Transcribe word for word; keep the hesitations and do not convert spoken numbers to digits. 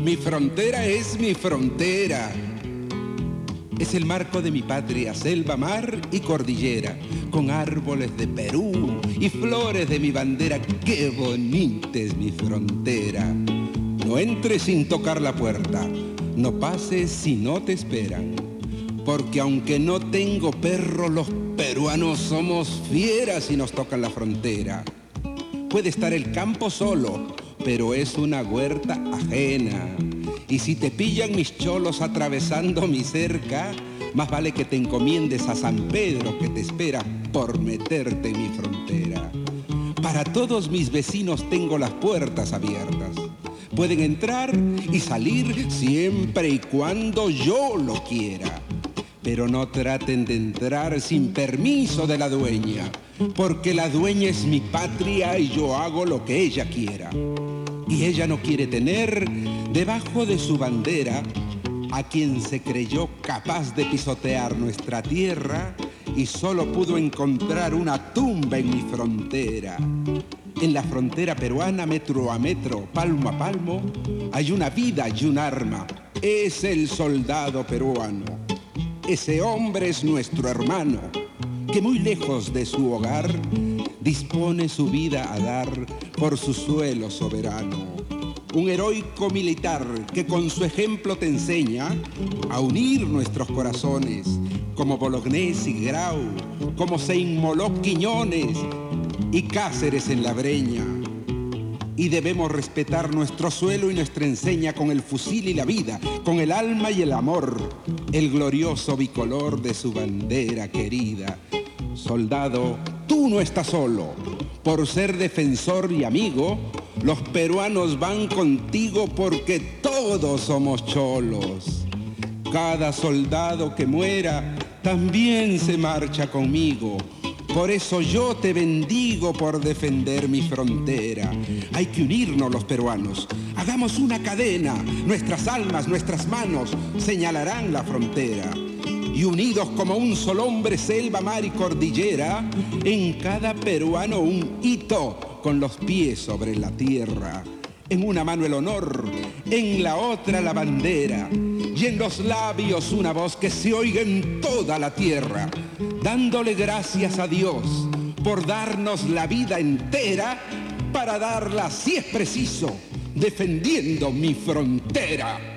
Mi frontera es mi frontera. Es el marco de mi patria, selva, mar y cordillera, con árboles de Perú y flores de mi bandera. ¡Qué bonita es mi frontera! No entres sin tocar la puerta, no pases si no te esperan, porque aunque no tengo perro, los peruanos somos fieras y nos tocan la frontera. Puede estar el campo solo, pero es una huerta ajena. Y si te pillan mis cholos atravesando mi cerca, más vale que te encomiendes a San Pedro que te espera por meterte en mi frontera. Para todos mis vecinos tengo las puertas abiertas. Pueden entrar y salir siempre y cuando yo lo quiera. Pero no traten de entrar sin permiso de la dueña, porque la dueña es mi patria y yo hago lo que ella quiera. Y ella no quiere tener debajo de su bandera a quien se creyó capaz de pisotear nuestra tierra y solo pudo encontrar una tumba en mi frontera. En la frontera peruana, metro a metro, palmo a palmo, hay una vida y un arma. Es el soldado peruano. Ese hombre es nuestro hermano, que muy lejos de su hogar dispone su vida a dar por su suelo soberano. Un heroico militar que con su ejemplo te enseña a unir nuestros corazones, como Bolognesi y Grau, como se inmoló Quiñones y Cáceres en la Breña. Y debemos respetar nuestro suelo y nuestra enseña con el fusil y la vida, con el alma y el amor, el glorioso bicolor de su bandera querida. Soldado, tú no estás solo. Por ser defensor y amigo, los peruanos van contigo porque todos somos cholos. Cada soldado que muera también se marcha conmigo. Por eso yo te bendigo por defender mi frontera. Hay que unirnos los peruanos. Hagamos una cadena. Nuestras almas, nuestras manos señalarán la frontera. Y unidos como un solo hombre, selva, mar y cordillera, en cada peruano un hito con los pies sobre la tierra. En una mano el honor, en la otra la bandera, y en los labios una voz que se oiga en toda la tierra, dándole gracias a Dios por darnos la vida entera para darla si es preciso, defendiendo mi frontera.